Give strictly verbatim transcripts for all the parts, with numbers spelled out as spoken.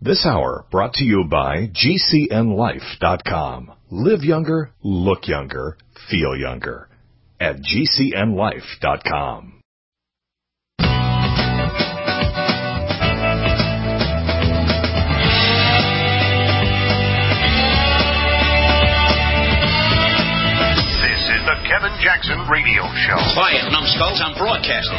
This hour brought to you by G C N life dot com. Live younger, look younger, feel younger at G C N life dot com. The Kevin Jackson Radio Show. Quiet, numbskulls, I'm broadcasting.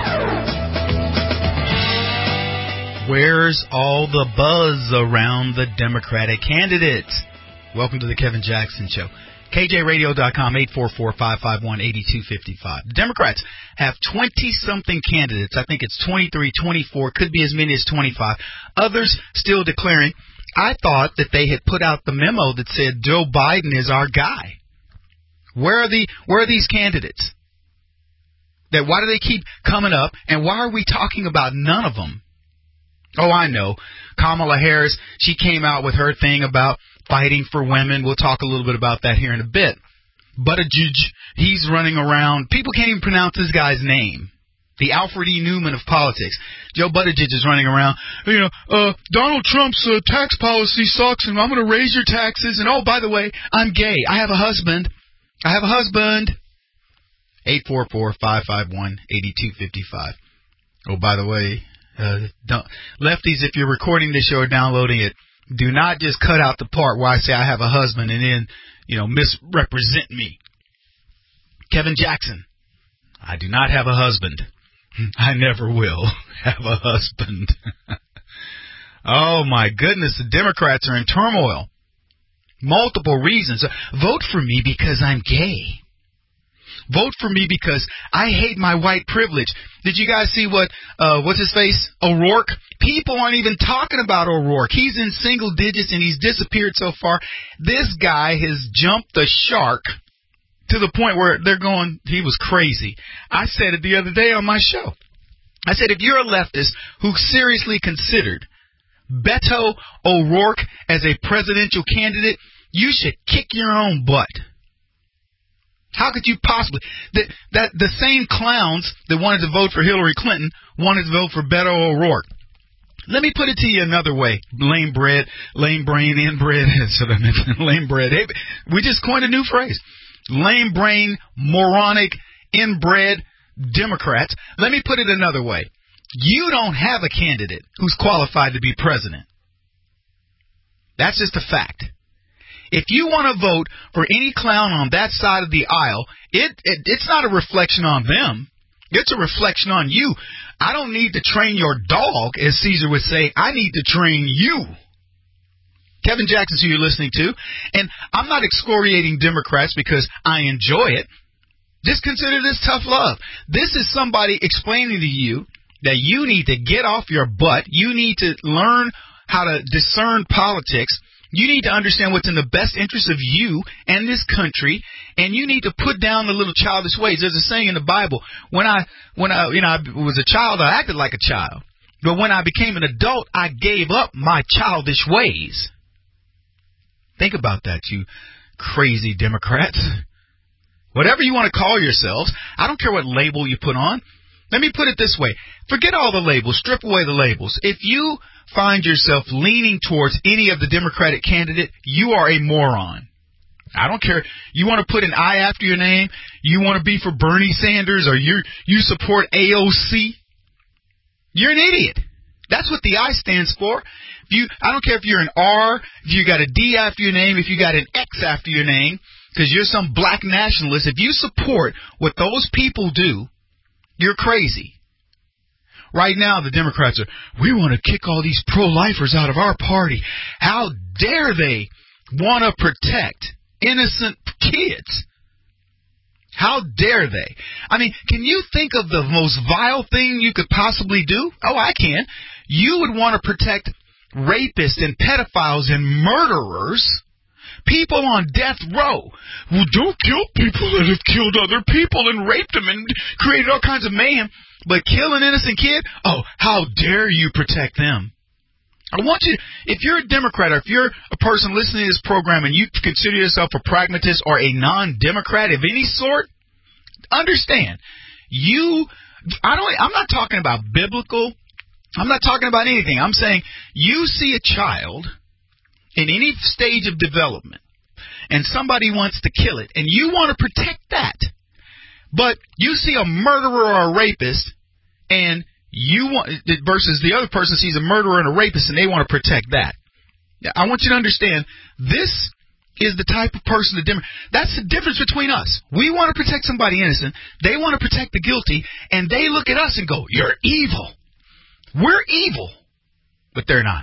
Where's all the buzz around the Democratic candidates? Welcome to the Kevin Jackson Show. K J radio dot com, eight four four, five five one, eight two five five. The Democrats have twenty-something candidates. I think it's twenty-three, twenty-four, could be as many as twenty-five. Others still declaring. I thought that they had put out the memo that said Joe Biden is our guy. Where are the where are these candidates? That why do they keep coming up, and why are we talking about none of them? Oh, I know. Kamala Harris, she came out with her thing about fighting for women. We'll talk a little bit about that here in a bit. Buttigieg, he's running around. People can't even pronounce this guy's name. The Alfred E. Newman of politics. Joe Buttigieg is running around, you know, uh, Donald Trump's uh, tax policy sucks, and I'm going to raise your taxes. And, oh, by the way, I'm gay. I have a husband. I have a husband. eight four four, five five one, eight two five five. Oh, by the way, uh, don't, lefties, if you're recording this show or downloading it, do not just cut out the part where I say I have a husband and then, you know, misrepresent me. Kevin Jackson, I do not have a husband. I never will have a husband. Oh, my goodness, the Democrats are in turmoil. Multiple reasons. Vote for me because I'm gay. Vote for me because I hate my white privilege. Did you guys see what, uh, what's his face? O'Rourke? People aren't even talking about O'Rourke. He's in single digits and he's disappeared so far. This guy has jumped the shark to the point where they're going, he was crazy. I said it the other day on my show. I said, if you're a leftist who seriously considered Beto O'Rourke as a presidential candidate, you should kick your own butt. How could you possibly? That, that the same clowns that wanted to vote for Hillary Clinton wanted to vote for Beto O'Rourke. Let me put it to you another way. Lame bread, lame brain, inbred. Lame bread. Hey, we just coined a new phrase. Lame brain, moronic, inbred Democrats. Let me put it another way. You don't have a candidate who's qualified to be president. That's just a fact. If you want to vote for any clown on that side of the aisle, it, it it's not a reflection on them. It's a reflection on you. I don't need to train your dog, as Caesar would say. I need to train you. Kevin Jackson's who you're listening to. And I'm not excoriating Democrats because I enjoy it. Just consider this tough love. This is somebody explaining to you that you need to get off your butt. You need to learn how to discern politics. You need to understand what's in the best interest of you and this country, and you need to put down the little childish ways. There's a saying in the Bible, when I, when I, you know, I was a child, I acted like a child. But when I became an adult, I gave up my childish ways. Think about that, you crazy Democrats. Whatever you want to call yourselves, I don't care what label you put on. Let me put it this way. Forget all the labels. Strip away the labels. If you find yourself leaning towards any of the Democratic candidate, you are a moron. I don't care. You want to put an I after your name? You want to be for Bernie Sanders, or you you support A O C? You're an idiot. That's what the I stands for. If you, I don't care if you're an R, if you got a D after your name, if you got an X after your name, because you're some black nationalist. If you support what those people do, you're crazy. Right now, the Democrats are, we want to kick all these pro-lifers out of our party. How dare they want to protect innocent kids? How dare they? I mean, can you think of the most vile thing you could possibly do? Oh, I can. You would want to protect rapists and pedophiles and murderers, people on death row. Well, don't kill people that have killed other people and raped them and created all kinds of mayhem. But kill an innocent kid? Oh, how dare you protect them? I want you, if you're a Democrat or if you're a person listening to this program and you consider yourself a pragmatist or a non-Democrat of any sort, understand, you, I don't, I'm not talking about biblical I'm not talking about anything. I'm saying you see a child in any stage of development, and somebody wants to kill it, and you want to protect that. But you see a murderer or a rapist, and you want versus the other person sees a murderer and a rapist, and they want to protect that. I want you to understand this is the type of person that that's the difference between us. We want to protect somebody innocent. They want to protect the guilty, and they look at us and go, "You're evil." We're evil, but they're not.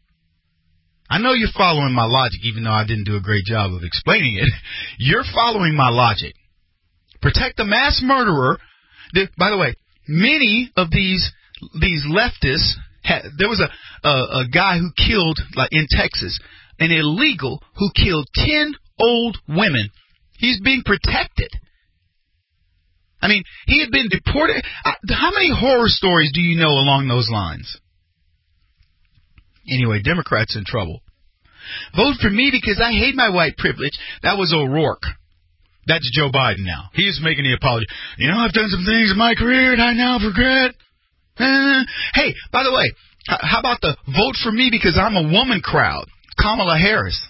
I know you're following my logic, even though I didn't do a great job of explaining it. You're following my logic. Protect the mass murderer. By the way, many of these these leftists, had, there was a, a a guy who killed, like in Texas, an illegal who killed ten old women. He's being protected. I mean, he had been deported. How many horror stories do you know along those lines? Anyway, Democrats in trouble. Vote for me because I hate my white privilege. That was O'Rourke. That's Joe Biden now. He's making the apology. You know, I've done some things in my career and I now regret. Uh, hey, by the way, how about the vote for me because I'm a woman crowd? Kamala Harris.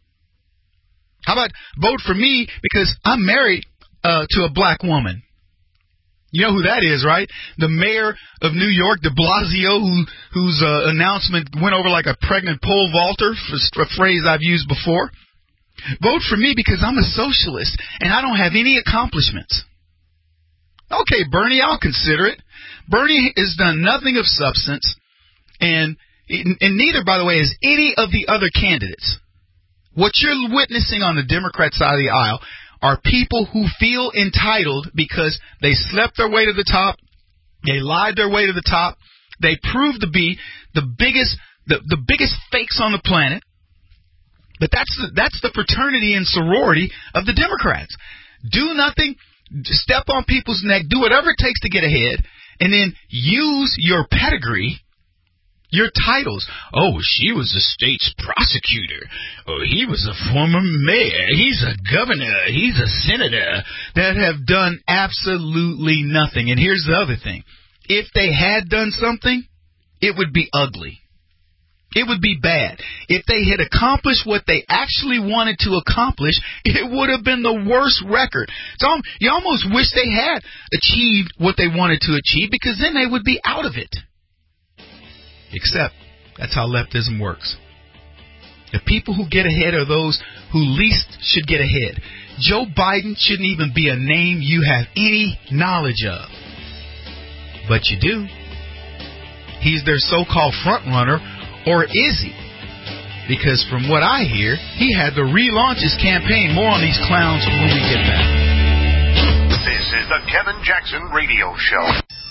How about vote for me because I'm married uh, to a black woman? You know who that is, right? The mayor of New York, de Blasio, who, whose uh, announcement went over like a pregnant pole vaulter, for a phrase I've used before. Vote for me because I'm a socialist and I don't have any accomplishments. Okay, Bernie, I'll consider it. Bernie has done nothing of substance, and, and neither, by the way, is any of the other candidates. What you're witnessing on the Democrat side of the aisle are people who feel entitled because they slept their way to the top, they lied their way to the top, they proved to be the biggest the, the biggest fakes on the planet. But that's the, that's the fraternity and sorority of the Democrats. Do nothing, step on people's neck, do whatever it takes to get ahead, and then use your pedigree, your titles. Oh, she was a state's prosecutor. Oh, he was a former mayor. He's a governor. He's a senator, that have done absolutely nothing. And here's the other thing. If they had done something, it would be ugly. It would be bad. If they had accomplished what they actually wanted to accomplish, it would have been the worst record. So you almost wish they had achieved what they wanted to achieve, because then they would be out of it. Except that's how leftism works. The people who get ahead are those who least should get ahead. Joe Biden shouldn't even be a name you have any knowledge of. But you do. He's their so-called front runner, or is he? Because from what I hear, he had to relaunch his campaign. More on these clowns when we get back. This is the Kevin Jackson Radio Show.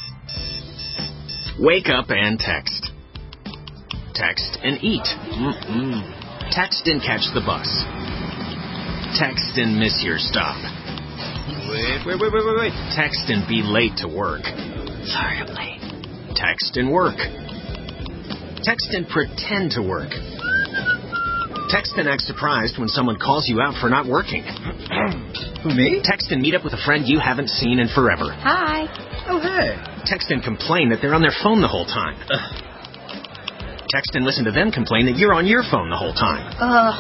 Wake up and text. Text and eat. Mm-mm. Text and catch the bus. Text and miss your stop. Wait, wait, wait, wait, wait, wait. Text and be late to work. Sorry, I'm late. Text and work. Text and pretend to work. Text and act surprised when someone calls you out for not working. Who, me? Text and meet up with a friend you haven't seen in forever. Hi. Oh, hey. Text and complain that they're on their phone the whole time. Ugh. Text and listen to them complain that you're on your phone the whole time. Uh.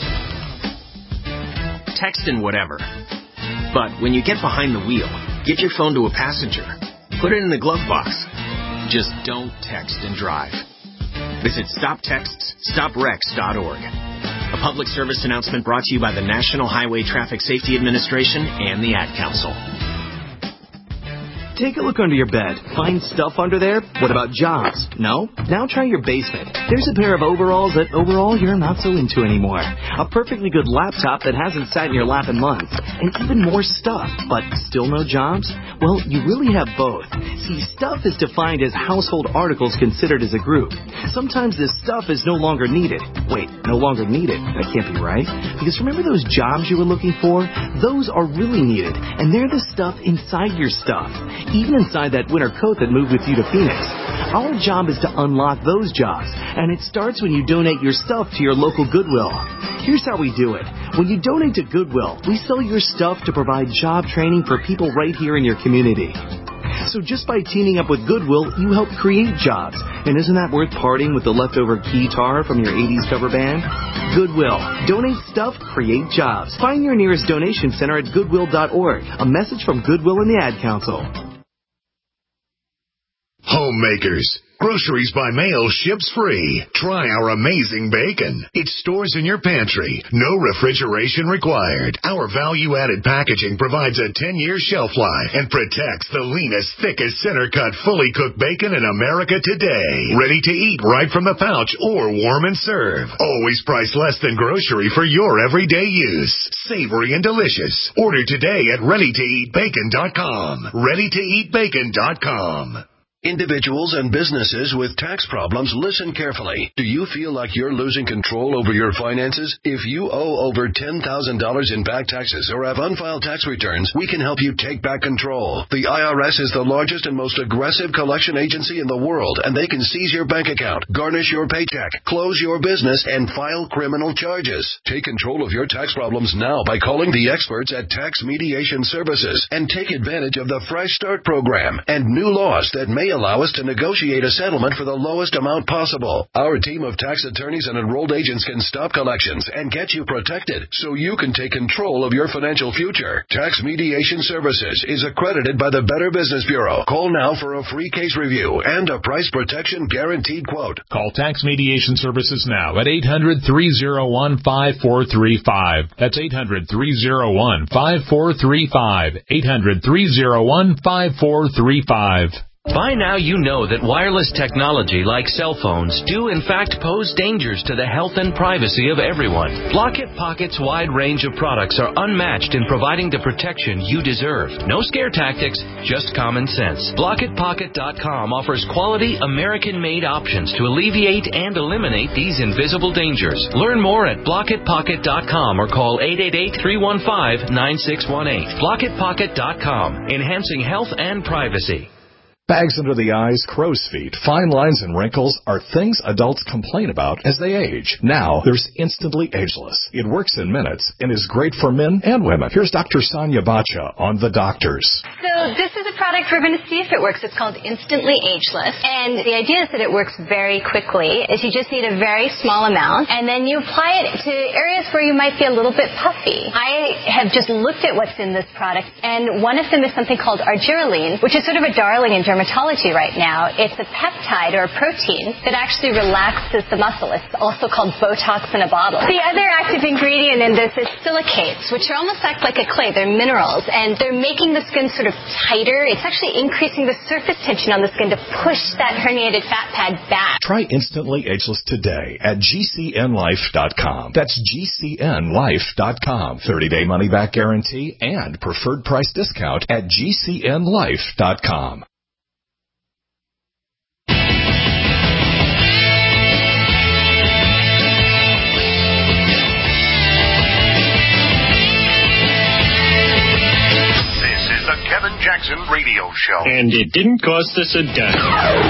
Text and whatever. But when you get behind the wheel, give your phone to a passenger. Put it in the glove box. Just don't text and drive. Visit stop texts stop wrecks dot org. A public service announcement brought to you by the National Highway Traffic Safety Administration and the Ad Council. Take a look under your bed. Find stuff under there? What about jobs? No? Now try your basement. There's a pair of overalls that overall you're not so into anymore. A perfectly good laptop that hasn't sat in your lap in months. And even more stuff, but still no jobs? Well, you really have both. See, stuff is defined as household articles considered as a group. Sometimes this stuff is no longer needed. Wait, no longer needed? That can't be right. Because remember those jobs you were looking for? Those are really needed. And they're the stuff inside your stuff. Even inside that winter coat that moved with you to Phoenix. Our job is to unlock those jobs, and it starts when you donate your stuff to your local Goodwill. Here's how we do it. When you donate to Goodwill, we sell your stuff to provide job training for people right here in your community. So just by teaming up with Goodwill, you help create jobs. And isn't that worth parting with the leftover guitar from your eighties cover band? Goodwill. Donate stuff, create jobs. Find your nearest donation center at goodwill dot org. A message from Goodwill and the Ad Council. Homemakers. Groceries by mail ships free. Try our amazing bacon. It stores in your pantry. No refrigeration required. Our value-added packaging provides a ten-year shelf life and protects the leanest, thickest, center-cut, fully cooked bacon in America today. Ready to eat right from the pouch or warm and serve. Always priced less than grocery for your everyday use. Savory and delicious. Order today at ready to eat bacon dot com. ready to eat bacon dot com. Individuals and businesses with tax problems, listen carefully. Do you feel like you're losing control over your finances? If you owe over ten thousand dollars in back taxes or have unfiled tax returns, we can help you take back control. The I R S is the largest and most aggressive collection agency in the world, and they can seize your bank account, garnish your paycheck, close your business, and file criminal charges. Take control of your tax problems now by calling the experts at Tax Mediation Services and take advantage of the Fresh Start program and new laws that may allow us to negotiate a settlement for the lowest amount possible. Our team of tax attorneys and enrolled agents can stop collections and get you protected so you can take control of your financial future. Tax Mediation Services is accredited by the Better Business Bureau. Call now for a free case review and a price protection guaranteed quote. Call Tax Mediation Services now at eight hundred, three oh one, five four three five. That's eight hundred, three oh one, five four three five. eight hundred, three oh one, five four three five. By now you know that wireless technology like cell phones do in fact pose dangers to the health and privacy of everyone. Blockit Pocket's wide range of products are unmatched in providing the protection you deserve. No scare tactics, just common sense. Blockit Pocket dot com offers quality American-made options to alleviate and eliminate these invisible dangers. Learn more at Blockit Pocket dot com or call eight eight eight, three one five, nine six one eight. Blockit Pocket dot com, enhancing health and privacy. Bags under the eyes, crow's feet, fine lines, and wrinkles are things adults complain about as they age. Now, there's Instantly Ageless. It works in minutes and is great for men and women. Here's Doctor Sonia Bacha on The Doctors. So this is a product we're going to see if it works. It's called Instantly Ageless. And the idea is that it works very quickly. Is you just need a very small amount, and then you apply it to areas where you might be a little bit puffy. I have just looked at what's in this product, and one of them is something called argireline, which is sort of a darling in dermatology right now. It's a peptide or a protein that actually relaxes the muscle. It's also called Botox in a bottle. The other active ingredient in this is silicates, which are almost act like a clay. They're minerals, and they're making the skin sort of tighter. It's actually increasing the surface tension on the skin to push that herniated fat pad back. Try Instantly Ageless today at G C N life dot com. That's G C N life dot com. thirty-day money-back guarantee and preferred price discount at G C N life dot com. Kevin Jackson Radio Show. And it didn't cost us a dime.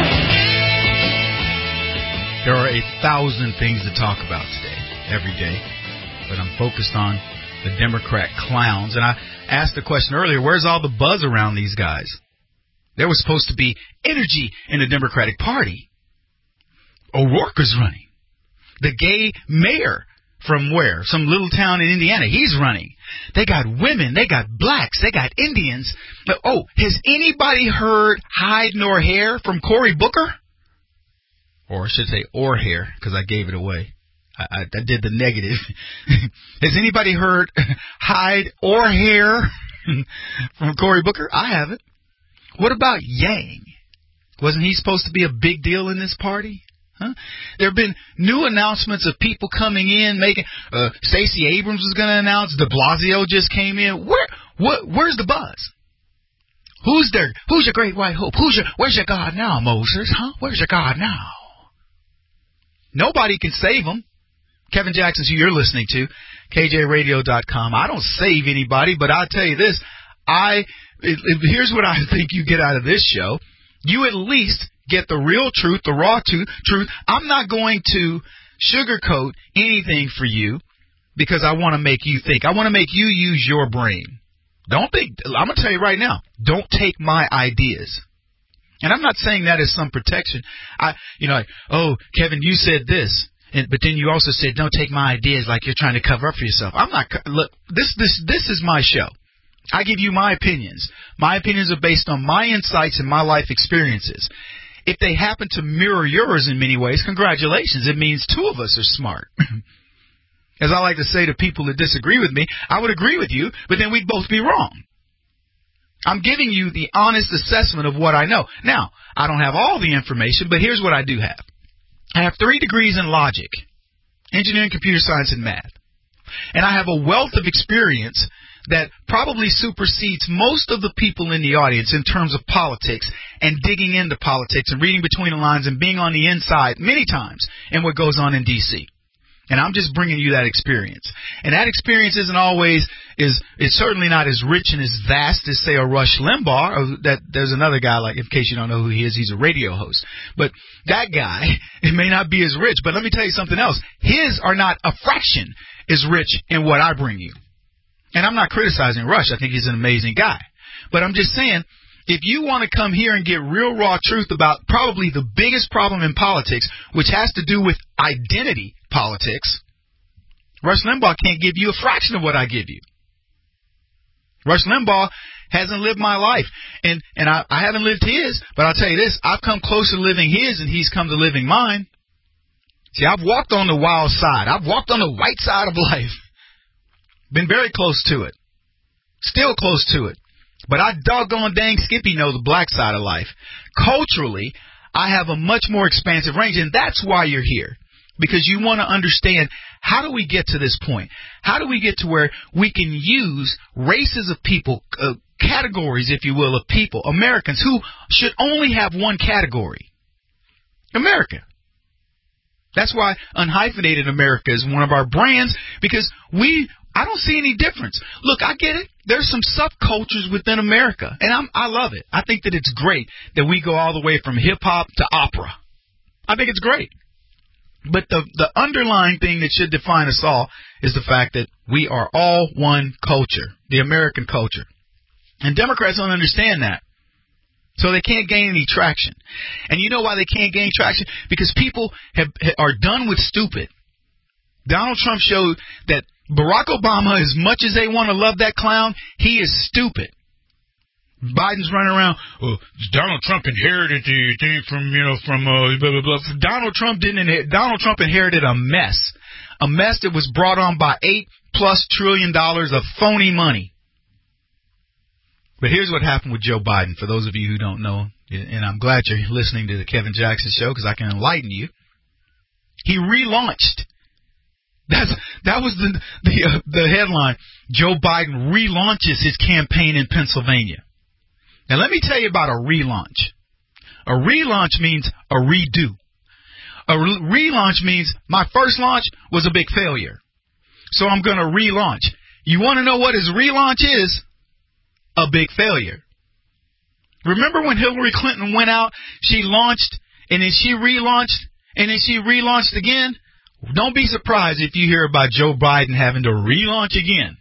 There are a thousand things to talk about today, every day, but I'm focused on the Democrat clowns. And I asked the question earlier, where's all the buzz around these guys? There was supposed to be energy in the Democratic Party. O'Rourke is running. The gay mayor from where? Some little town in Indiana. He's running. They got women. They got blacks. They got Indians. But, oh, has anybody heard hide nor hair from Cory Booker? Or I should say or hair, because I gave it away. I, I, I did the negative. Has anybody heard hide or hair from Cory Booker? I haven't. What about Yang? Wasn't he supposed to be a big deal in this party? Huh? There have been new announcements of people coming in, making. Uh, Stacey Abrams was going to announce. De Blasio just came in. Where? What? Where's the buzz? Who's there? Who's your great white hope? Who's your? Where's your God now, Moses? Huh? Where's your God now? Nobody can save them. Kevin Jackson's who you're listening to, K J radio dot com. I don't save anybody, but I'll tell you this. I it, it, here's what I think you get out of this show. You at least get the real truth, the raw truth. truth. I'm not going to sugarcoat anything for you because I want to make you think. I want to make you use your brain. Don't think. I'm going to tell you right now, don't take my ideas. And I'm not saying that as some protection. I, you know, like, oh, Kevin, you said this, and, but then you also said, don't take my ideas like you're trying to cover up for yourself. I'm not. Look, this, this, this is my show. I give you my opinions. My opinions are based on my insights and my life experiences. If they happen to mirror yours in many ways, congratulations. It means two of us are smart. As I like to say to people that disagree with me, I would agree with you, but then we'd both be wrong. I'm giving you the honest assessment of what I know. Now, I don't have all the information, but here's what I do have. I have three degrees in logic, engineering, computer science, and math. And I have a wealth of experience that probably supersedes most of the people in the audience in terms of politics and digging into politics and reading between the lines and being on the inside many times in what goes on in D C And I'm just bringing you that experience. And that experience isn't always, is is certainly not as rich and as vast as, say, a Rush Limbaugh. Or that there's another guy, like, in case you don't know who he is, he's a radio host. But that guy, it may not be as rich. But let me tell you something else. His are not a fraction as rich in what I bring you. And I'm not criticizing Rush. I think he's an amazing guy. But I'm just saying, if you want to come here and get real raw truth about probably the biggest problem in politics, which has to do with identity politics, Rush Limbaugh can't give you a fraction of what I give you. Rush Limbaugh hasn't lived my life. And and I, I haven't lived his, but I'll tell you this, I've come closer to living his and he's come to living mine. See, I've walked on the wild side. I've walked on the white side of life. Been very close to it. Still close to it. But I doggone dang Skippy know the black side of life. Culturally, I have a much more expansive range, and that's why you're here. Because you want to understand, how do we get to this point? How do we get to where we can use races of people, uh, categories, if you will, of people, Americans, who should only have one category? America. That's why Unhyphenated America is one of our brands, because we... I don't see any difference. Look, I get it. There's some subcultures within America, and I'm, I love it. I think that it's great that we go all the way from hip-hop to opera. I think it's great. But the, the underlying thing that should define us all is the fact that we are all one culture, the American culture. And Democrats don't understand that. So they can't gain any traction. And you know why they can't gain traction? Because people have, are done with stupid. Donald Trump showed that Barack Obama, as much as they want to love that clown, he is stupid. Biden's running around, well, Donald Trump inherited the thing from, you know, from, uh, blah, blah, blah. Donald Trump didn't inherit, Donald Trump inherited a mess. A mess that was brought on by eight plus trillion dollars of phony money. But here's what happened with Joe Biden, for those of you who don't know, and I'm glad you're listening to the Kevin Jackson Show because I can enlighten you. He relaunched. That's, that was the the, uh, the headline. Joe Biden relaunches his campaign in Pennsylvania. Now, let me tell you about a relaunch. A relaunch means a redo. A re- relaunch means my first launch was a big failure, so I'm going to relaunch. You want to know what his relaunch is? A big failure. Remember when Hillary Clinton went out, she launched, and then she relaunched, and then she relaunched again? Don't be surprised if you hear about Joe Biden having to relaunch again.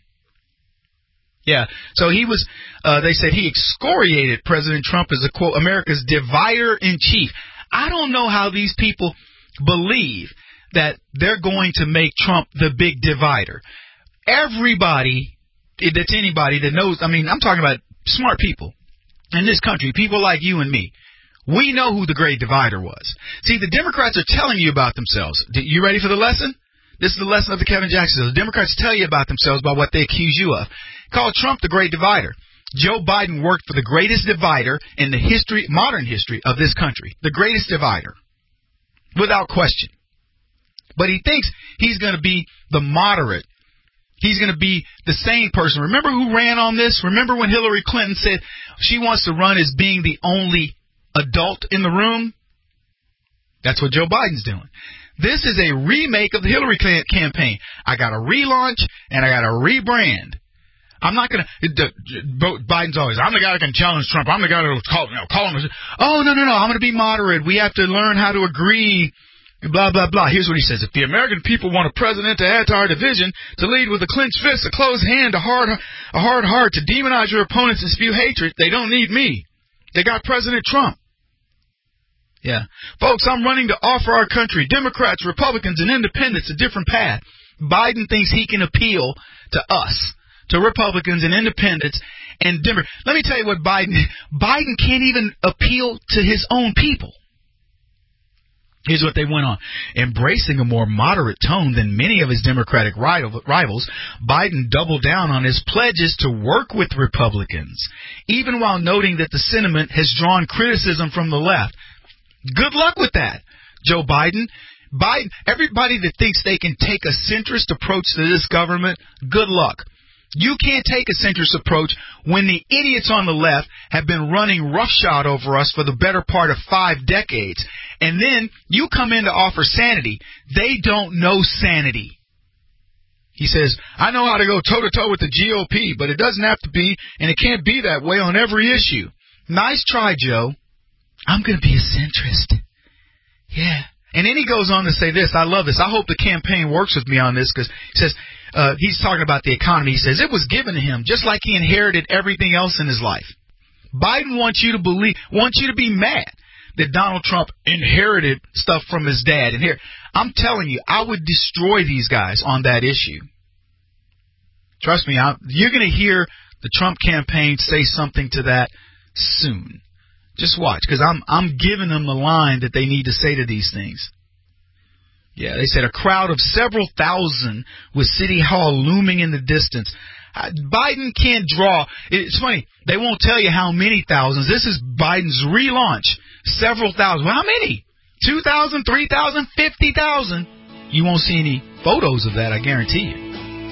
Yeah, so he was, uh, they said he excoriated President Trump as, a, quote, America's divider-in-chief. I don't know how these people believe that they're going to make Trump the big divider. Everybody, that's anybody that knows, I mean, I'm talking about smart people in this country, people like you and me. We know who the great divider was. See, the Democrats are telling you about themselves. You ready for the lesson? This is the lesson of the Kevin Jackson Show. The Democrats tell you about themselves by what they accuse you of. Call Trump the great divider. Joe Biden worked for the greatest divider in the history, modern history of this country. The greatest divider. Without question. But he thinks he's going to be the moderate. He's going to be the sane person. Remember who ran on this? Remember when Hillary Clinton said she wants to run as being the only adult in the room? That's what Joe Biden's doing. This is a remake of the Hillary Clinton campaign. I got a relaunch and I got a rebrand. I'm not going to, Biden's always, I'm the guy that can challenge Trump. I'm the guy that will call, you know, call him. Oh, no, no, no, I'm going to be moderate. We have to learn how to agree, blah, blah, blah. Here's what he says. If the American people want a president to add to our division, to lead with a clenched fist, a closed hand, a hard, a hard heart, to demonize your opponents and spew hatred, they don't need me. They got President Trump. Yeah. Folks, I'm running to offer our country, Democrats, Republicans, and independents, a different path. Biden thinks he can appeal to us, to Republicans and independents and Democrats. Let me tell you what Biden, Biden can't even appeal to his own people. Here's what they went on. Embracing a more moderate tone than many of his Democratic rivals, Biden doubled down on his pledges to work with Republicans, even while noting that the sentiment has drawn criticism from the left. Good luck with that, Joe Biden. Biden, everybody that thinks they can take a centrist approach to this government, good luck. You can't take a centrist approach when the idiots on the left have been running roughshod over us for the better part of five decades. And then you come in to offer sanity. They don't know sanity. He says, I know how to go toe-to-toe with the G O P, but it doesn't have to be, and it can't be that way on every issue. Nice try, Joe. I'm going to be a centrist. Yeah. And then he goes on to say this. I love this. I hope the campaign works with me on this because he says, uh, he's talking about the economy. He says, it was given to him just like he inherited everything else in his life. Biden wants you to believe, wants you to be mad that Donald Trump inherited stuff from his dad. And here, I'm telling you, I would destroy these guys on that issue. Trust me, I'm, you're going to hear the Trump campaign say something to that soon. Just watch, because I'm I'm giving them the line that they need to say to these things. Yeah, they said a crowd of several thousand with City Hall looming in the distance. Uh, Biden can't draw. It's funny. They won't tell you how many thousands. This is Biden's relaunch. Several thousand. Well, how many? two thousand, three thousand, fifty thousand. You won't see any photos of that, I guarantee you.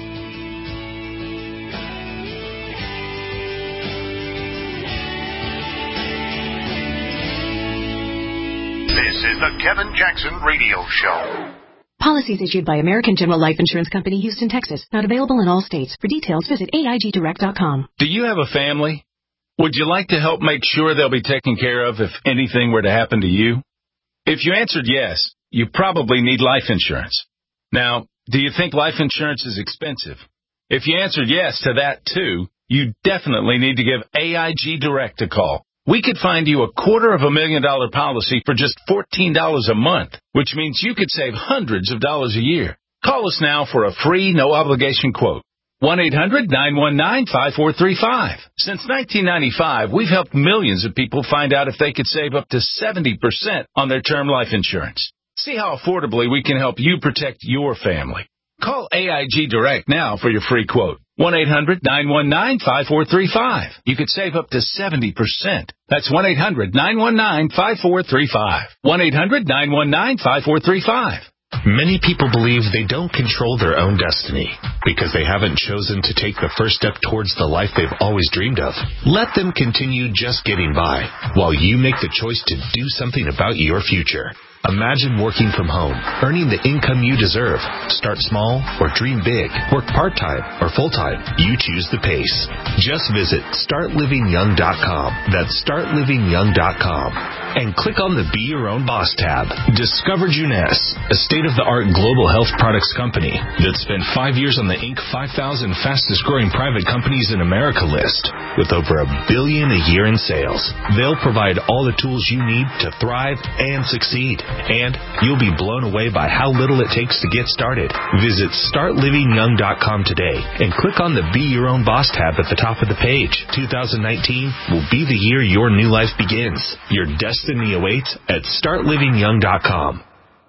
This is the Kevin Jackson Radio Show. Policies issued by American General Life Insurance Company, Houston, Texas. Not available in all states. For details, visit A I G direct dot com. Do you have a family? Would you like to help make sure they'll be taken care of if anything were to happen to you? If you answered yes, you probably need life insurance. Now, do you think life insurance is expensive? If you answered yes to that too, you definitely need to give A I G Direct a call. We could find you a quarter of a million dollar policy for just fourteen dollars a month, which means you could save hundreds of dollars a year. Call us now for a free, no-obligation quote. one eight hundred nine one nine five four three five. Since nineteen ninety-five, we've helped millions of people find out if they could save up to seventy percent on their term life insurance. See how affordably we can help you protect your family. Call A I G Direct now for your free quote. one eight hundred nine one nine five four three five. You could save up to seventy percent. That's one eight hundred nine one nine five four three five. one eight hundred nine one nine five four three five. Many people believe they don't control their own destiny because they haven't chosen to take the first step towards the life they've always dreamed of. Let them continue just getting by while you make the choice to do something about your future. Imagine working from home, earning the income you deserve. Start small or dream big. Work part-time or full-time. You choose the pace. Just visit start living young dot com. That's start living young dot com. And click on the Be Your Own Boss tab. Discover Juness, a state-of-the-art global health products company that spent five years on the Inc five thousand fastest-growing private companies in America list with over a billion a year in sales. They'll provide all the tools you need to thrive and succeed. And you'll be blown away by how little it takes to get started. Visit start living young dot com today and click on the Be Your Own Boss tab at the top of the page. two thousand nineteen will be the year your new life begins. Your destiny awaits at start living young dot com.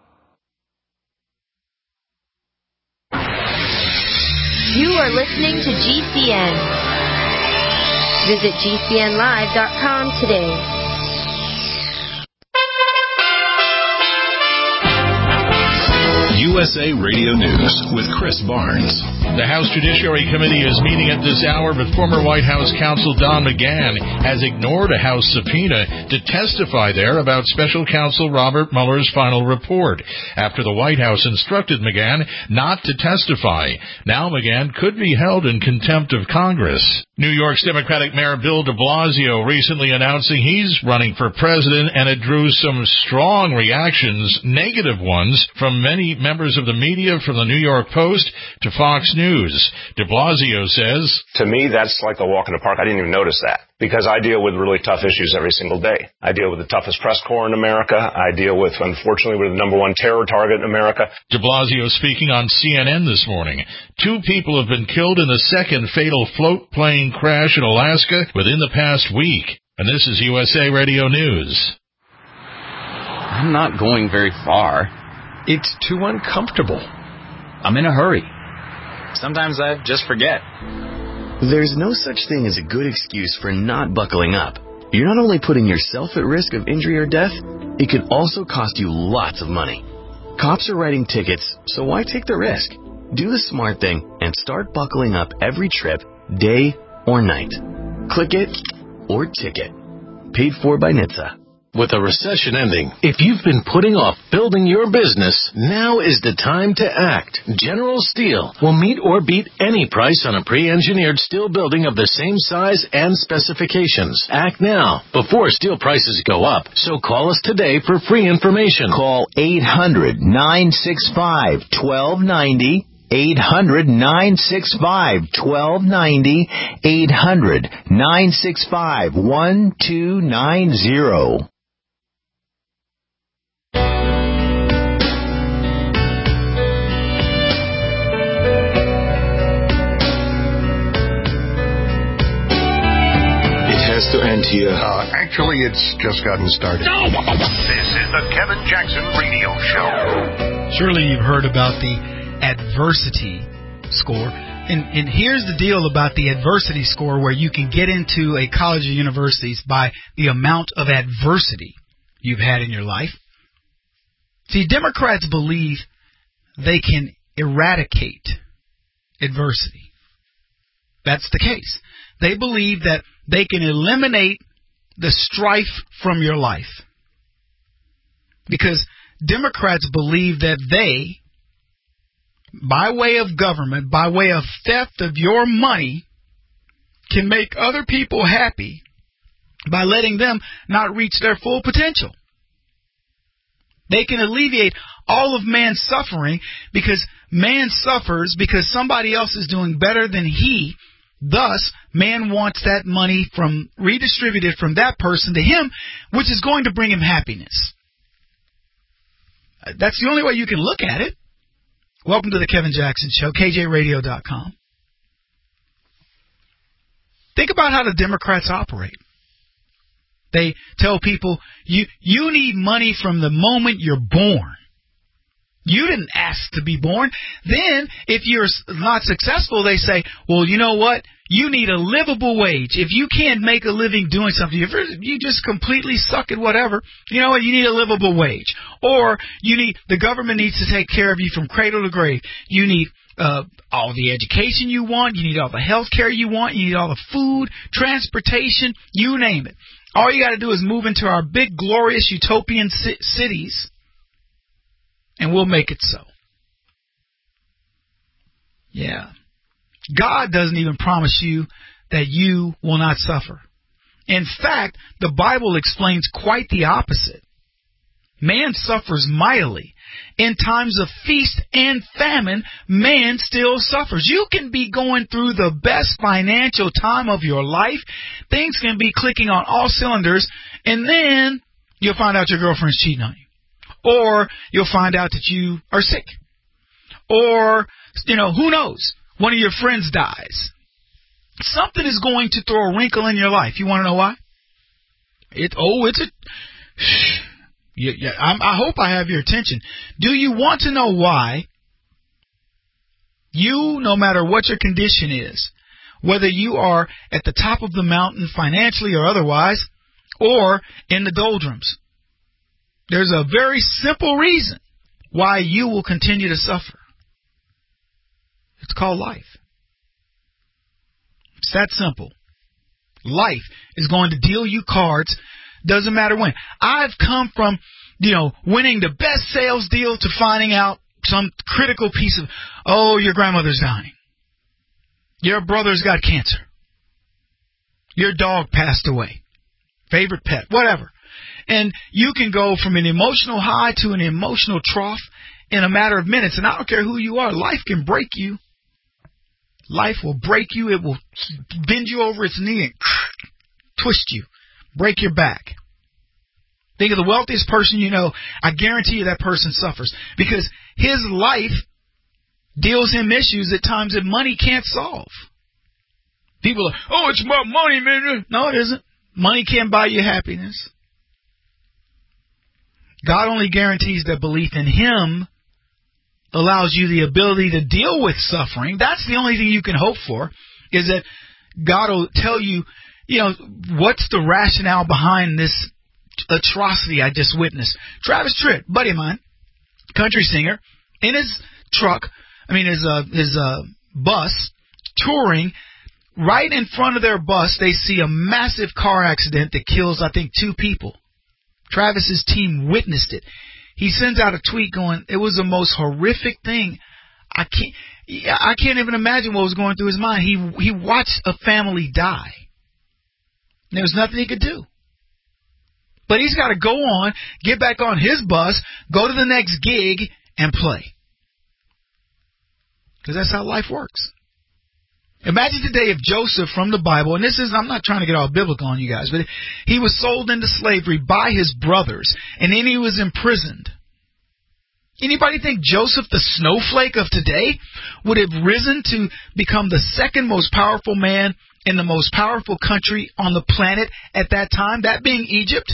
You are listening to G C N. Visit G C N live dot com today. U S A Radio News with Chris Barnes. The House Judiciary Committee is meeting at this hour, but former White House counsel Don McGahn has ignored a House subpoena to testify there about Special Counsel Robert Mueller's final report after the White House instructed McGahn not to testify. Now McGahn could be held in contempt of Congress. New York's Democratic Mayor Bill de Blasio recently announcing he's running for president, and it drew some strong reactions, negative ones, from many members members of the media from the New York Post to Fox News. De Blasio says, to me, that's like a walk in the park. I didn't even notice that because I deal with really tough issues every single day. I deal with the toughest press corps in America. I deal with, unfortunately, with the number one terror target in America. De Blasio speaking on C N N this morning. Two people have been killed in the second fatal float plane crash in Alaska within the past week. And this is U S A Radio News. I'm not going very far. It's too uncomfortable. I'm in a hurry. Sometimes I just forget. There's no such thing as a good excuse for not buckling up. You're not only putting yourself at risk of injury or death, it could also cost you lots of money. Cops are writing tickets, so why take the risk? Do the smart thing and start buckling up every trip, day or night. Click it or ticket. Paid for by N H T S A. With a recession ending, if you've been putting off building your business, now is the time to act. General Steel will meet or beat any price on a pre-engineered steel building of the same size and specifications. Act now, before steel prices go up. So call us today for free information. Call eight hundred, nine six five, one two nine zero. eight hundred, nine six five, one two nine zero. eight hundred, nine six five, one two nine zero. To end here. Uh, actually, it's just gotten started. No! This is the Kevin Jackson Radio Show. Surely you've heard about the adversity score. And, and here's the deal about the adversity score, where you can get into a college or universities by the amount of adversity you've had in your life. See, Democrats believe they can eradicate adversity. That's the case. They believe that they can eliminate the strife from your life. Because Democrats believe that they, by way of government, by way of theft of your money, can make other people happy by letting them not reach their full potential. They can alleviate all of man's suffering because man suffers because somebody else is doing better than he. Thus, man wants that money from redistributed from that person to him, which is going to bring him happiness. That's the only way you can look at it. Welcome to the Kevin Jackson Show, K J radio dot com. Think about how the Democrats operate. They tell people, you, you need money from the moment you're born. You didn't ask to be born. Then, if you're not successful, they say, well, you know what? You need a livable wage. If you can't make a living doing something, if you just completely suck at whatever, you know what? You need a livable wage. Or you need, the government needs to take care of you from cradle to grave. You need uh, all the education you want. You need all the health care you want. You need all the food, transportation, you name it. All you got to do is move into our big, glorious, utopian ci- cities. And we'll make it so. Yeah. God doesn't even promise you that you will not suffer. In fact, the Bible explains quite the opposite. Man suffers mightily. In times of feast and famine, man still suffers. You can be going through the best financial time of your life. Things can be clicking on all cylinders. And then you'll find out your girlfriend's cheating on you. Or you'll find out that you are sick. Or, you know, who knows? One of your friends dies. Something is going to throw a wrinkle in your life. You want to know why? It, oh, it's a... Yeah, yeah, I'm, I hope I have your attention. Do you want to know why you, no matter what your condition is, whether you are at the top of the mountain financially or otherwise, or in the doldrums, there's a very simple reason why you will continue to suffer. It's called life. It's that simple. Life is going to deal you cards, doesn't matter when. I've come from, you know, winning the best sales deal to finding out some critical piece of, oh, your grandmother's dying. Your brother's got cancer. Your dog passed away. Favorite pet, whatever. And you can go from an emotional high to an emotional trough in a matter of minutes. And I don't care who you are. Life can break you. Life will break you. It will bend you over its knee and twist you, break your back. Think of the wealthiest person you know. I guarantee you that person suffers because his life deals him issues at times that money can't solve. People are, oh, it's about money, man. No, it isn't. Money can't buy you happiness. God only guarantees that belief in Him allows you the ability to deal with suffering. That's the only thing you can hope for, is that God will tell you, you know, what's the rationale behind this atrocity I just witnessed. Travis Tritt, buddy of mine, country singer, in his truck, I mean his uh, his uh, bus, touring. Right in front of their bus, they see a massive car accident that kills, I think, two people. Travis's team witnessed it. He sends out a tweet going, it was the most horrific thing. I can't, I can't even imagine what was going through his mind. He he watched a family die. There was nothing he could do. But he's got to go on, get back on his bus, go to the next gig, and play. Because that's how life works. Imagine today if Joseph from the Bible, and this is, I'm not trying to get all biblical on you guys, but he was sold into slavery by his brothers, and then he was imprisoned. Anybody think Joseph, the snowflake of today, would have risen to become the second most powerful man in the most powerful country on the planet at that time, that being Egypt?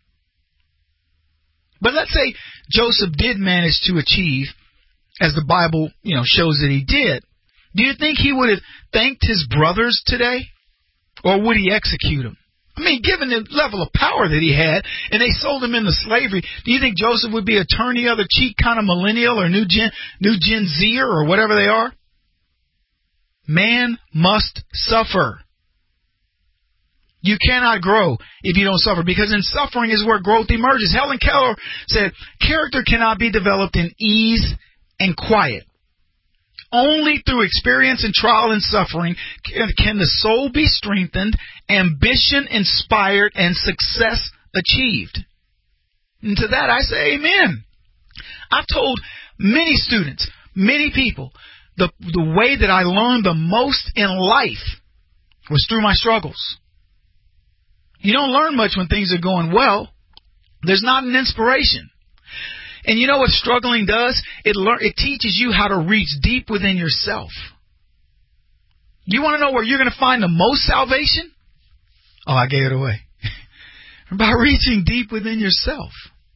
But let's say Joseph did manage to achieve, as the Bible, you know, shows that he did. Do you think he would have thanked his brothers today? Or would he execute them? I mean, given the level of power that he had, and they sold him into slavery, do you think Joseph would be a turn the other cheek kind of millennial or new Gen, new Gen Zer or whatever they are? Man must suffer. You cannot grow if you don't suffer, because in suffering is where growth emerges. Helen Keller said, character cannot be developed in ease and quiet. Only through experience and trial and suffering can the soul be strengthened, ambition inspired, and success achieved. And to that I say amen. I've told many students, many people, the, the way that I learned the most in life was through my struggles. You don't learn much when things are going well. There's not an inspiration. And you know what struggling does? It learn, it teaches you how to reach deep within yourself. You want to know where you're going to find the most salvation? Oh, I gave it away. By reaching deep within yourself.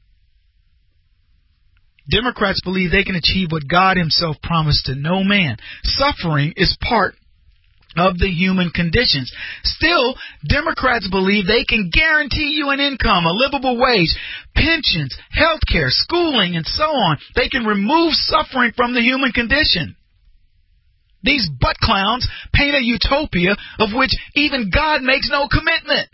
Democrats believe they can achieve what God Himself promised to no man. Suffering is part of the human conditions. Still, Democrats believe they can guarantee you an income, a livable wage, pensions, health care, schooling, and so on. They can remove suffering from the human condition. These butt clowns paint a utopia of which even God makes no commitment.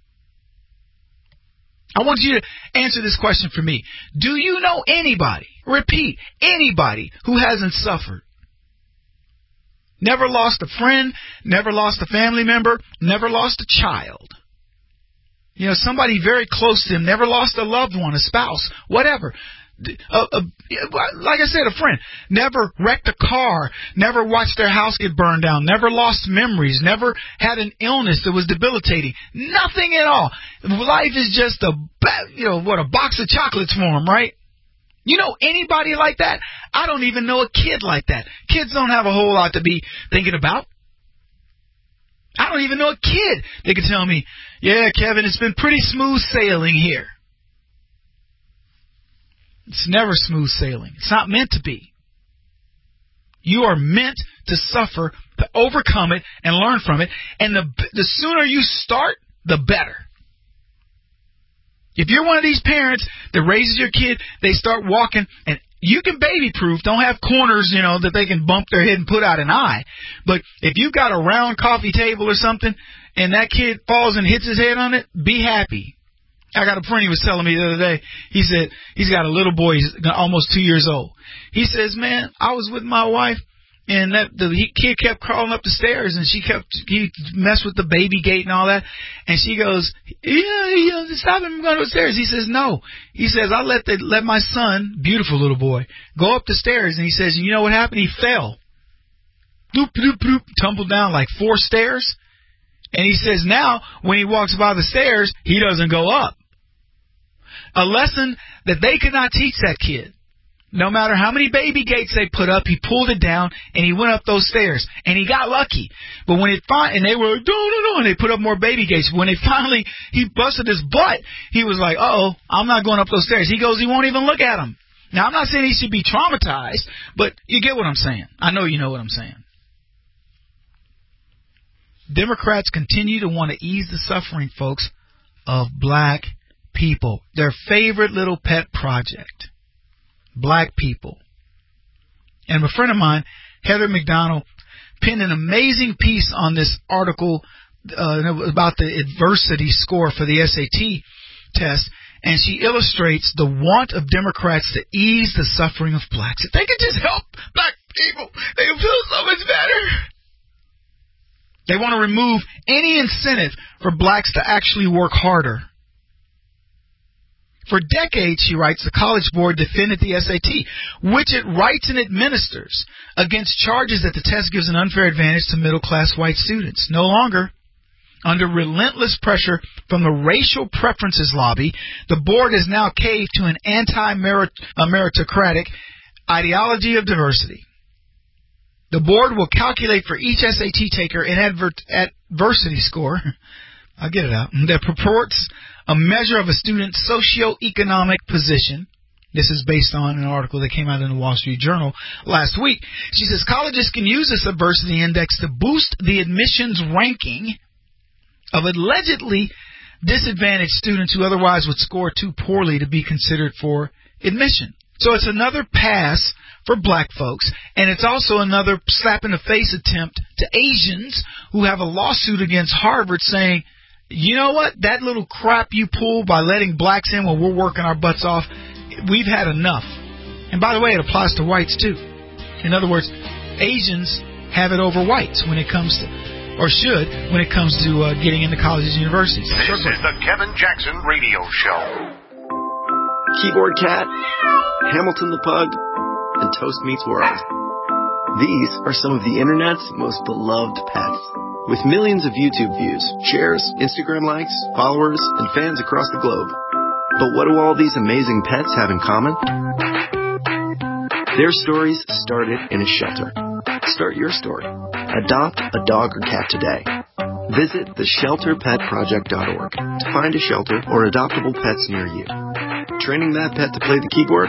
I want you to answer this question for me. Do you know anybody, repeat, anybody who hasn't suffered? Never lost a friend, never lost a family member, never lost a child. You know, somebody very close to him, never lost a loved one, a spouse, whatever. Uh, uh, like I said, a friend, never wrecked a car, never watched their house get burned down, never lost memories, never had an illness that was debilitating. Nothing at all. Life is just a, you know, what, a box of chocolates for them, right? You know anybody like that? I don't even know a kid like that. Kids don't have a whole lot to be thinking about. I don't even know a kid that can tell me, yeah, Kevin, it's been pretty smooth sailing here. It's never smooth sailing. It's not meant to be. You are meant to suffer, to overcome it, and learn from it. And the, the sooner you start, the better. If you're one of these parents that raises your kid, they start walking, and you can baby-proof, don't have corners, you know, that they can bump their head and put out an eye. But if you've got a round coffee table or something, and that kid falls and hits his head on it, be happy. I got a friend, he was telling me the other day, he said, he's got a little boy, he's almost two years old. He says, man, I was with my wife, And that the he, kid kept crawling up the stairs, and she kept he messed with the baby gate and all that. And she goes, "Yeah, yeah, stop him going upstairs." He says, "No." He says, "I let the let my son, beautiful little boy, go up the stairs." And he says, "You know what happened? He fell, doop doop doop, tumbled down like four stairs." And he says, now when he walks by the stairs, he doesn't go up. A lesson that they could not teach that kid. No matter how many baby gates they put up, he pulled it down, and he went up those stairs. And he got lucky. But when it fin- and they were, no, no, no, and they put up more baby gates. When they finally, he busted his butt, he was like, uh-oh, I'm not going up those stairs. He goes, he won't even look at them. Now, I'm not saying he should be traumatized, but you get what I'm saying. I know you know what I'm saying. Democrats continue to want to ease the suffering, folks, of black people. Their favorite little pet project. Black people. And a friend of mine, Heather McDonald, penned an amazing piece on this article uh, about the adversity score for the S A T test, and she illustrates the want of Democrats to ease the suffering of blacks. If they could just help black people, they would feel so much better. They want to remove any incentive for blacks to actually work harder. For decades, she writes, the College Board defended the S A T, which it writes and administers, against charges that the test gives an unfair advantage to middle-class white students. No longer. Under relentless pressure from the racial preferences lobby, the board has now caved to an anti-meritocratic ideology of diversity. The board will calculate for each S A T taker an adver- adversity score, I'll get it out, that purports a measure of a student's socioeconomic position. This is based on an article that came out in the Wall Street Journal last week. She says colleges can use this adversity index to boost the admissions ranking of allegedly disadvantaged students who otherwise would score too poorly to be considered for admission. So it's another pass for black folks, and it's also another slap-in-the-face attempt to Asians who have a lawsuit against Harvard saying, you know what, that little crap you pull by letting blacks in when we're working our butts off, we've had enough. And by the way, it applies to whites too. In other words, Asians have it over whites when it comes to, or should, when it comes to uh, getting into colleges and universities. This is the Kevin Jackson Radio Show. Keyboard Cat, Hamilton the Pug, and Toast Meets World. These are some of the internet's most beloved pets. With millions of YouTube views, shares, Instagram likes, followers, and fans across the globe. But what do all these amazing pets have in common? Their stories started in a shelter. Start your story. Adopt a dog or cat today. Visit the shelter pet project dot org to find a shelter or adoptable pets near you. Training that pet to play the keyboard?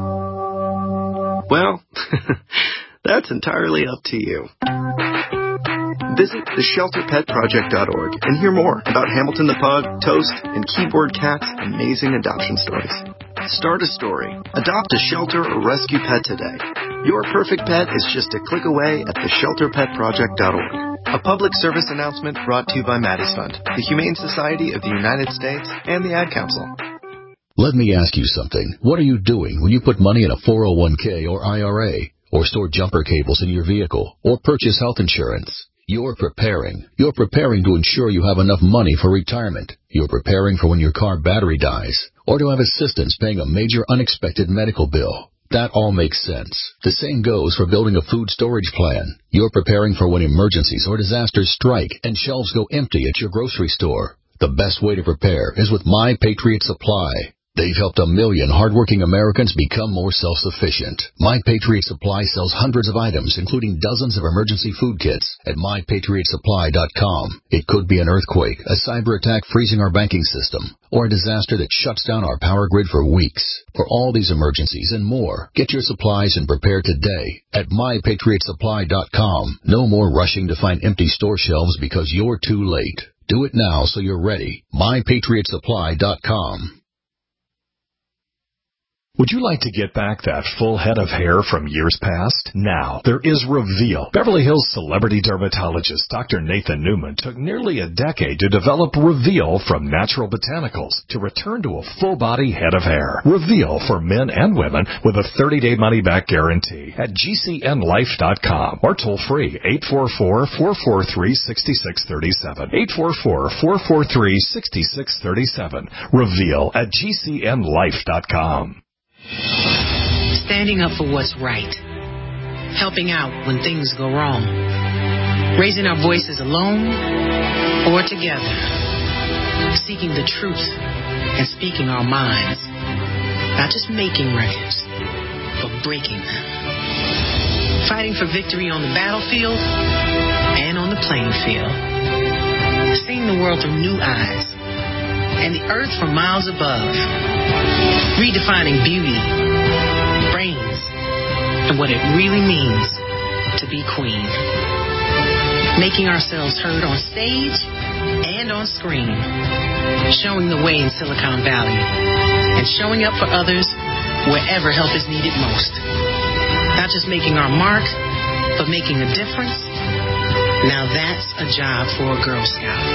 Well, that's entirely up to you. Visit the shelter pet project dot org and hear more about Hamilton the Pug, Toast, and Keyboard Cat's amazing adoption stories. Start a story. Adopt a shelter or rescue pet today. Your perfect pet is just a click away at the shelter pet project dot org. A public service announcement brought to you by Maddie's Fund, the Humane Society of the United States, and the Ad Council. Let me ask you something. What are you doing when you put money in a four oh one k or I R A, or store jumper cables in your vehicle, or purchase health insurance? You're preparing. You're preparing to ensure you have enough money for retirement. You're preparing for when your car battery dies, or to have assistance paying a major unexpected medical bill. That all makes sense. The same goes for building a food storage plan. You're preparing for when emergencies or disasters strike and shelves go empty at your grocery store. The best way to prepare is with My Patriot Supply. They've helped a million hardworking Americans become more self-sufficient. My Patriot Supply sells hundreds of items, including dozens of emergency food kits, at my patriot supply dot com. It could be an earthquake, a cyber attack freezing our banking system, or a disaster that shuts down our power grid for weeks. For all these emergencies and more, get your supplies and prepare today at my patriot supply dot com. No more rushing to find empty store shelves because you're too late. Do it now so you're ready. my patriot supply dot com. Would you like to get back that full head of hair from years past? Now, there is Reveal. Beverly Hills celebrity dermatologist Doctor Nathan Newman took nearly a decade to develop Reveal from natural botanicals to return to a full-body head of hair. Reveal for men and women with a thirty-day money-back guarantee at G C N life dot com or toll free eight four four, four four three, six six three seven. eight four four, four four three, six six three seven. Reveal at G C N life dot com. Standing up for what's right. Helping out when things go wrong. Raising our voices alone or together. Seeking the truth and speaking our minds. Not just making records, but breaking them. Fighting for victory on the battlefield and on the playing field. Seeing the world through new eyes and the earth from miles above. Redefining beauty, brains, and what it really means to be queen. Making ourselves heard on stage and on screen. Showing the way in Silicon Valley. And showing up for others wherever help is needed most. Not just making our mark, but making a difference. Now that's a job for a Girl Scout.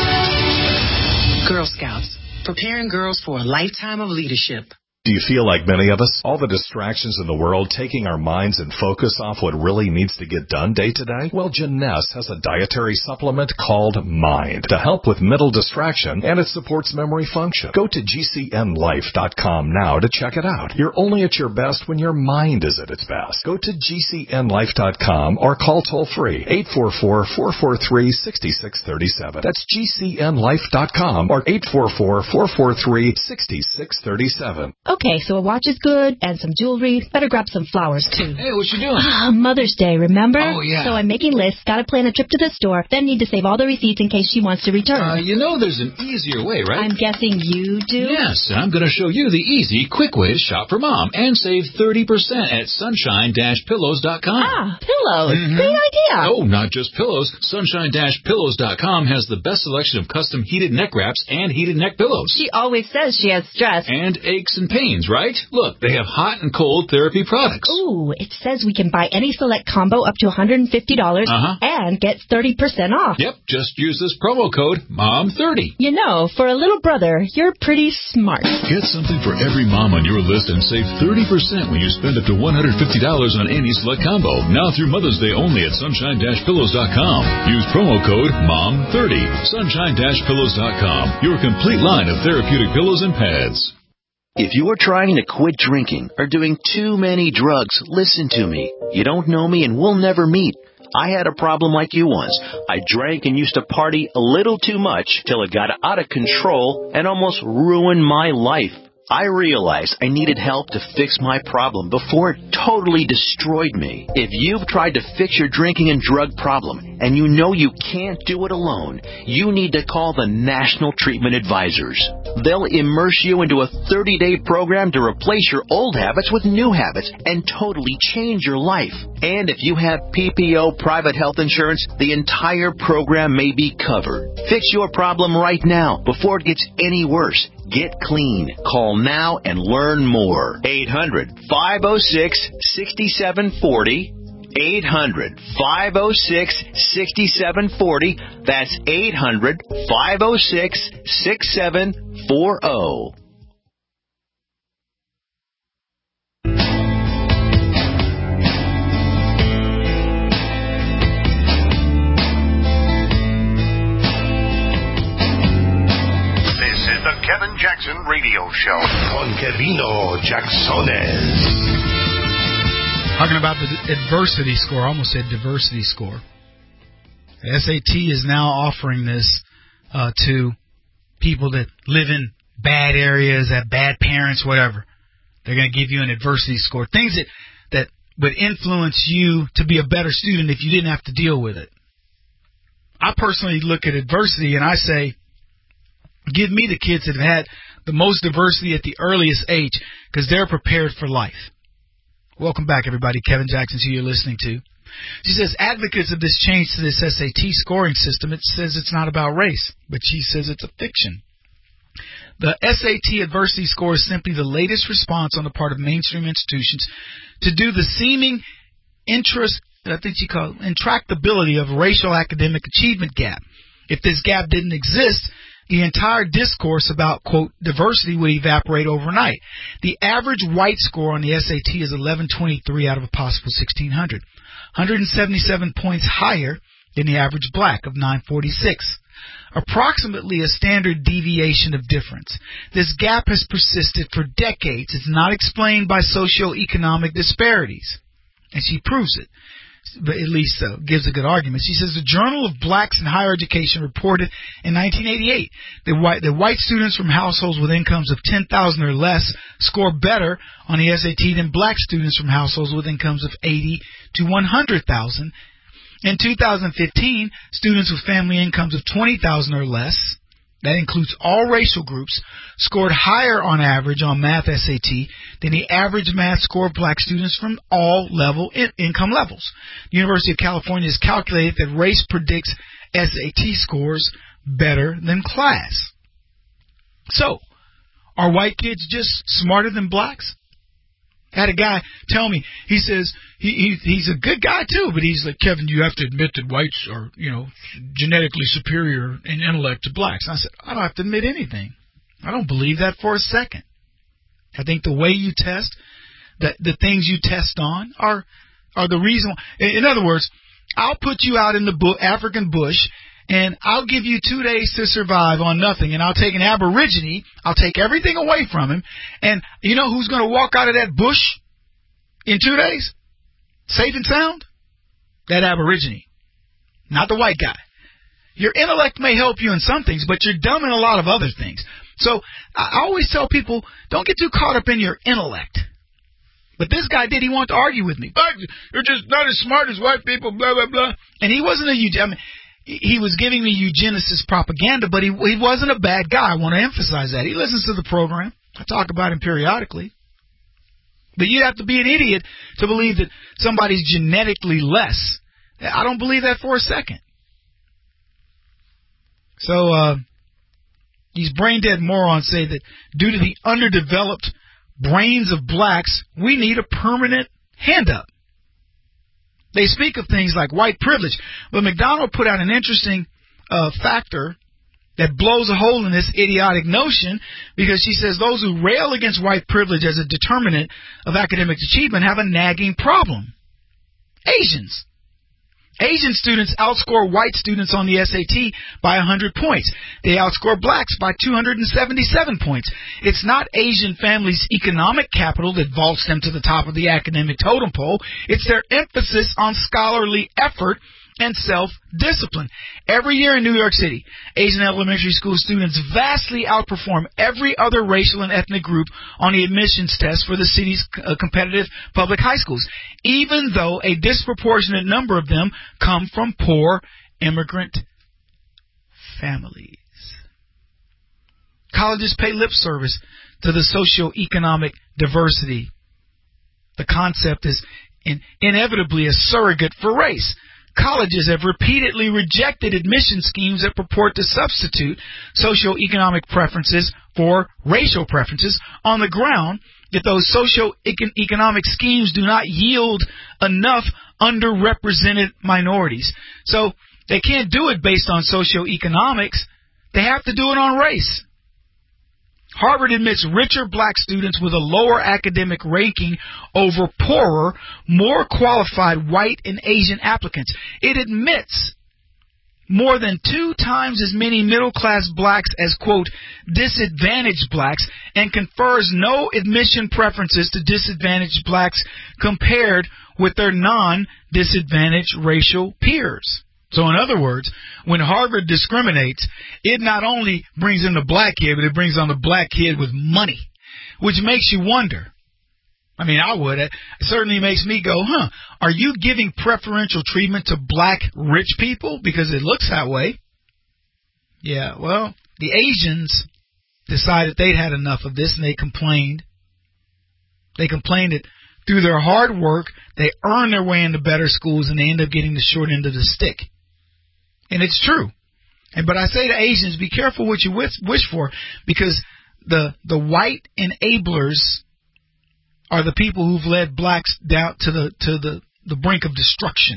Girl Scouts, preparing girls for a lifetime of leadership. Do you feel like many of us? All the distractions in the world taking our minds and focus off what really needs to get done day to day? Well, Jeunesse has a dietary supplement called Mind to help with mental distraction, and it supports memory function. Go to G C N life dot com now to check it out. You're only at your best when your mind is at its best. Go to G C N life dot com or call toll free eight four four, four four three, six six three seven. That's G C N life dot com or eight four four, four four three, six six three seven. Okay, so a watch is good and some jewelry. Better grab some flowers, too. Hey, what you doing? Ah, Mother's Day, remember? Oh, yeah. So I'm making lists, gotta plan a trip to the store, then need to save all the receipts in case she wants to return. Uh, you know there's an easier way, right? I'm guessing you do? Yes, and I'm going to show you the easy, quick way to shop for Mom and save thirty percent at sunshine dash pillows dot com. Ah, pillows. Mm-hmm. Great idea. Oh, not just pillows. sunshine dash pillows dot com has the best selection of custom heated neck wraps and heated neck pillows. She always says she has stress. And aches and pains, right? Look, they have hot and cold therapy products. Ooh, it says we can buy any select combo up to one hundred fifty dollars uh-huh. and get thirty percent off. Yep, just use this promo code mom thirty. You know, for a little brother, you're pretty smart. Get something for every mom on your list and save thirty percent when you spend up to one hundred fifty dollars on any select combo. Now through Mother's Day only at sunshine dash pillows dot com. Use promo code mom thirty. sunshine dash pillows dot com. Your complete line of therapeutic pillows and pads. If you're trying to quit drinking or doing too many drugs, listen to me. You don't know me and we'll never meet. I had a problem like you once. I drank and used to party a little too much till it got out of control and almost ruined my life. I realized I needed help to fix my problem before it totally destroyed me. If you've tried to fix your drinking and drug problem and you know you can't do it alone, you need to call the National Treatment Advisors. They'll immerse you into a thirty-day program to replace your old habits with new habits and totally change your life. And if you have P P O private health insurance, the entire program may be covered. Fix your problem right now before it gets any worse. Get clean. Call now and learn more. eight hundred, five oh six, six seven four oh. eight hundred, five oh six, six seven four oh. That's eight hundred, five oh six, six seven four oh. The Kevin Jackson Radio Show on Kevino Jacksones. Talking about the adversity score, I almost said diversity score. The S A T is now offering this uh, to people that live in bad areas, have bad parents, whatever. They're going to give you an adversity score. Things that, that would influence you to be a better student if you didn't have to deal with it. I personally look at adversity and I say, give me the kids that have had the most diversity at the earliest age because they're prepared for life. Welcome back, everybody. Kevin Jackson, who you're listening to. She says, advocates of this change to this S A T scoring system, it says it's not about race, but she says it's a fiction. The S A T adversity score is simply the latest response on the part of mainstream institutions to do the seeming interest, I think you call it, intractability of racial academic achievement gap. If this gap didn't exist, the entire discourse about, quote, diversity would evaporate overnight. The average white score on the S A T is eleven twenty-three out of a possible sixteen hundred, one hundred seventy-seven points higher than the average black of nine forty-six. Approximately a standard deviation of difference. This gap has persisted for decades. It's not explained by socioeconomic disparities. And she proves it. But at least uh, gives a good argument. She says the Journal of Blacks in Higher Education reported in nineteen eighty-eight that white, that white students from households with incomes of ten thousand dollars or less score better on the S A T than black students from households with incomes of eighty thousand to one hundred thousand dollars. In two thousand fifteen, students with family incomes of twenty thousand dollars or less, that includes all racial groups, scored higher on average on math S A T than the average math score of black students from all level in income levels. The University of California has calculated that race predicts S A T scores better than class. So, are white kids just smarter than blacks? I had a guy tell me, he says, he, he he's a good guy too, but he's like, Kevin, you have to admit that whites are, you know, genetically superior in intellect to blacks. And I said, I don't have to admit anything. I don't believe that for a second. I think the way you test, the, the things you test on are are the reason. In other words, I'll put you out in the bu- African bush, and I'll give you two days to survive on nothing, and I'll take an aborigine, I'll take everything away from him, and you know who's going to walk out of that bush in two days? Safe and sound? That aborigine. Not the white guy. Your intellect may help you in some things, but you're dumb in a lot of other things. So I always tell people, don't get too caught up in your intellect. But this guy did. He wanted to argue with me. You're just not as smart as white people, blah, blah, blah. And he wasn't a, I mean, he was giving me eugenicist propaganda, but he he wasn't a bad guy. I want to emphasize that. He listens to the program. I talk about him periodically. But you have to be an idiot to believe that somebody's genetically less. I don't believe that for a second. So uh, these brain-dead morons say that due to the underdeveloped brains of blacks, we need a permanent hand-up. They speak of things like white privilege, but McDonald put out an interesting uh, factor that blows a hole in this idiotic notion, because she says those who rail against white privilege as a determinant of academic achievement have a nagging problem. Asians. Asian students outscore white students on the S A T by one hundred points. They outscore blacks by two hundred seventy-seven points. It's not Asian families' economic capital that vaults them to the top of the academic totem pole. It's their emphasis on scholarly effort and self-discipline. Every year in New York City, Asian elementary school students vastly outperform every other racial and ethnic group on the admissions test for the city's uh, competitive public high schools, even though a disproportionate number of them come from poor immigrant families. Colleges pay lip service to the socioeconomic diversity. The concept is in, inevitably a surrogate for race. Colleges have repeatedly rejected admission schemes that purport to substitute socioeconomic preferences for racial preferences on the ground that those socioeconomic schemes do not yield enough underrepresented minorities. So they can't do it based on socioeconomics. They have to do it on race. Harvard admits richer black students with a lower academic ranking over poorer, more qualified white and Asian applicants. It admits more than two times as many middle-class blacks as, quote, disadvantaged blacks, and confers no admission preferences to disadvantaged blacks compared with their non-disadvantaged racial peers. So in other words, when Harvard discriminates, it not only brings in the black kid, but it brings on the black kid with money, which makes you wonder. I mean, I would. It certainly makes me go, huh, are you giving preferential treatment to black rich people? Because it looks that way. Yeah, well, the Asians decided they'd had enough of this, and they complained. They complained that through their hard work, they earn their way into better schools, and they end up getting the short end of the stick. And it's true. And but I say to Asians, be careful what you wish, wish for, because the the white enablers are the people who've led blacks down to the to the, the brink of destruction.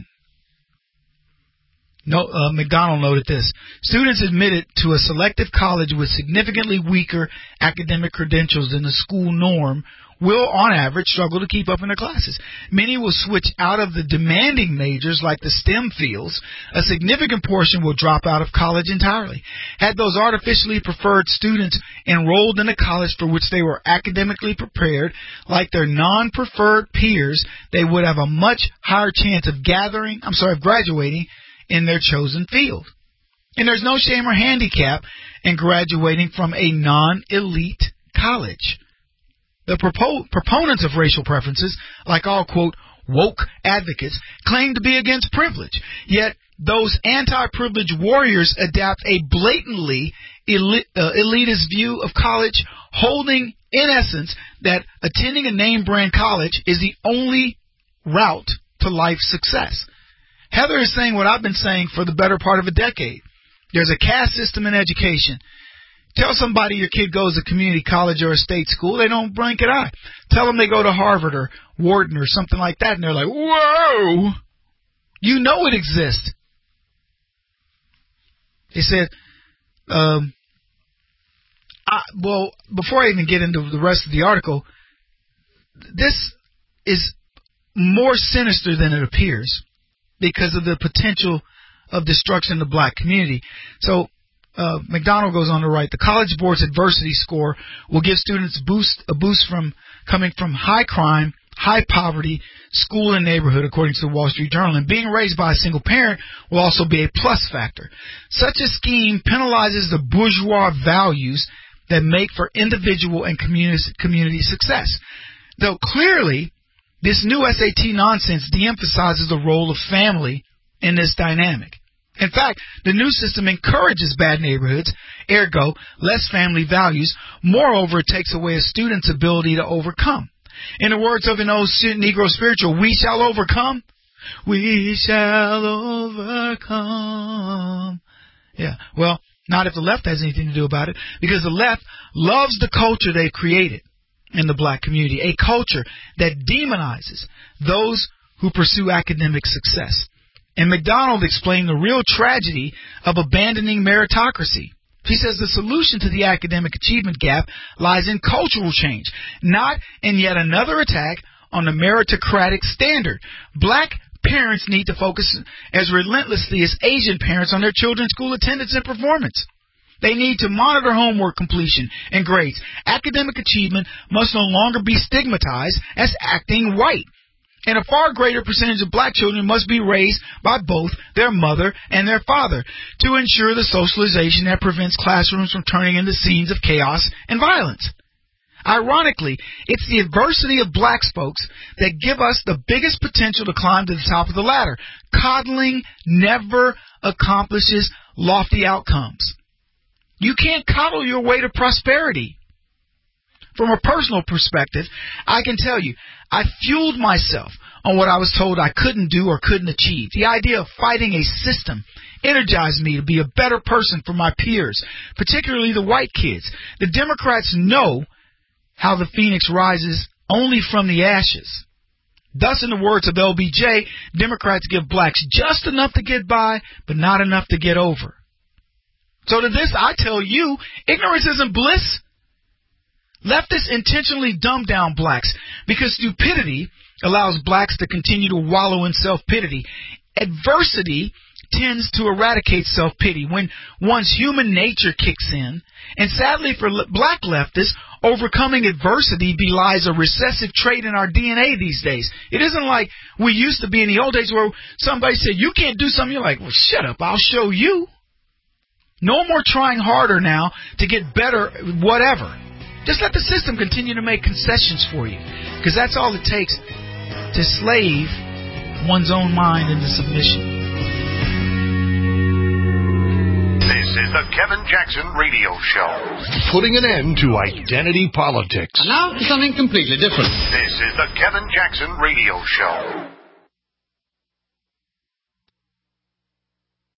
No, uh, McDonald noted this. Students admitted to a selective college with significantly weaker academic credentials than the school norm will, on average, struggle to keep up in their classes. Many will switch out of the demanding majors like the STEM fields. A significant portion will drop out of college entirely. Had those artificially preferred students enrolled in a college for which they were academically prepared, like their non-preferred peers, they would have a much higher chance of gathering, I'm sorry, of graduating in their chosen field. And there's no shame or handicap in graduating from a non-elite college. The propo- proponents of racial preferences, like all, quote, woke advocates, claim to be against privilege. Yet those anti-privilege warriors adapt a blatantly eli- uh, elitist view of college, holding, in essence, that attending a name-brand college is the only route to life success. Heather is saying what I've been saying for the better part of a decade. There's a caste system in education. Tell somebody your kid goes to community college or a state school, they don't blink an eye. Tell them they go to Harvard or Wharton or something like that, and they're like, whoa! You know it exists. They said, um, I, well, before I even get into the rest of the article, this is more sinister than it appears, because of the potential of destruction in the black community. So uh, McDonald goes on to write, the College Board's adversity score will give students boost, a boost from coming from high crime, high poverty, school and neighborhood, according to the Wall Street Journal. And being raised by a single parent will also be a plus factor. Such a scheme penalizes the bourgeois values that make for individual and community, community success. Though clearly, this new S A T nonsense de-emphasizes the role of family in this dynamic. In fact, the new system encourages bad neighborhoods, ergo, less family values. Moreover, it takes away a student's ability to overcome. In the words of an old Negro spiritual, we shall overcome. We shall overcome. Yeah, well, not if the left has anything to do about it, because the left loves the culture they've created in the black community, a culture that demonizes those who pursue academic success. And McDonald explained the real tragedy of abandoning meritocracy. He says the solution to the academic achievement gap lies in cultural change, not in yet another attack on the meritocratic standard. Black parents need to focus as relentlessly as Asian parents on their children's school attendance and performance. They need to monitor homework completion and grades. Academic achievement must no longer be stigmatized as acting white. And a far greater percentage of black children must be raised by both their mother and their father to ensure the socialization that prevents classrooms from turning into scenes of chaos and violence. Ironically, it's the adversity of black folks that give us the biggest potential to climb to the top of the ladder. Coddling never accomplishes lofty outcomes. You can't coddle your way to prosperity. From a personal perspective, I can tell you, I fueled myself on what I was told I couldn't do or couldn't achieve. The idea of fighting a system energized me to be a better person for my peers, particularly the white kids. The Democrats know how the phoenix rises only from the ashes. Thus, in the words of L B J, Democrats give blacks just enough to get by, but not enough to get over. So to this, I tell you, ignorance isn't bliss. Leftists intentionally dumb down blacks because stupidity allows blacks to continue to wallow in self-pity. Adversity tends to eradicate self-pity when one's human nature kicks in. And sadly for le- black leftists, overcoming adversity belies a recessive trait in our D N A these days. It isn't like we used to be in the old days where somebody said, you can't do something. You're like, well, shut up, I'll show you. No more trying harder now to get better, whatever. Just let the system continue to make concessions for you, because that's all it takes to slave one's own mind into submission. This is the Kevin Jackson Radio Show, putting an end to identity politics. And now for something completely different. This is the Kevin Jackson Radio Show.